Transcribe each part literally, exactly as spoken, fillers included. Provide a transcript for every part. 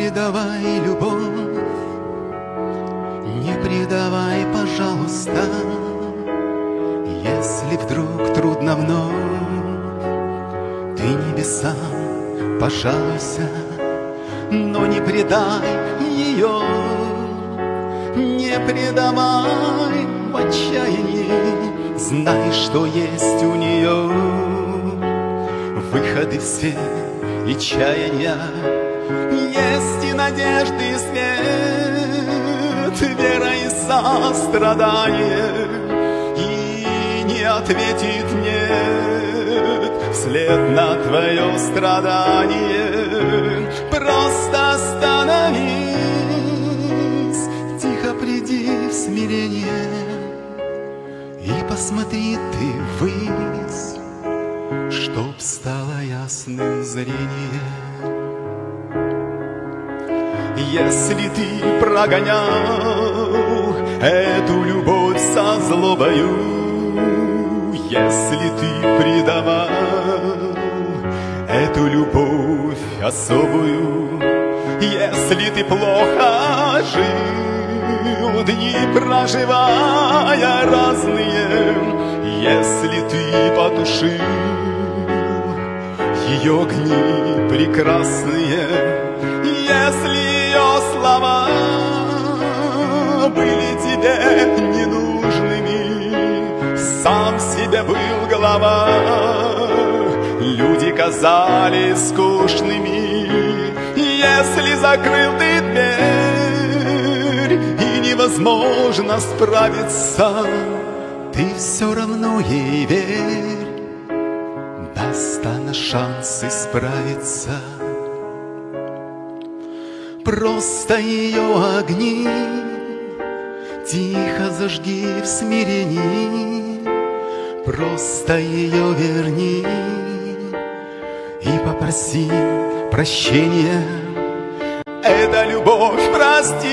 предавай, любовь, не предавай, пожалуйста. Если вдруг трудно вновь, ты небесам пожалуйся, но не предай ее, не предавай в отчаянии. Знай, что есть у нее выходы все и чаяния, есть и надежды, и свет, вера и сострадание. И не ответит нет вслед на твое страдание. Просто остановись, тихо приди в смирение и посмотри ты ввысь, чтоб стало ясным зрение. Если ты прогонял эту любовь со злобою, если ты предавал эту любовь особую, если ты плохо жил, дни проживая разные, если ты потушил ее огни прекрасные, если ее слова были тебе ненужными, сам себе был голова, люди казались скучными, если закрыл ты дверь и невозможно справиться, ты все равно ей верь, даст она шанс исправиться. Просто ее огни тихо зажги в смирении, просто ее верни и попроси прощения. Эта любовь простит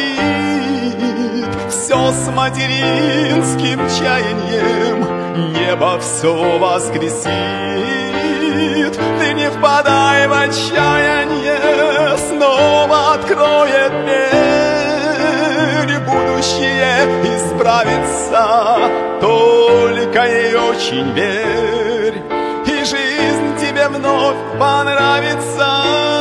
все с материнским чаянием, небо все воскресит. Ты не впадай в отчаяние, снова откроет дверь, будущее исправится, только ей очень верь, и жизнь тебе вновь понравится.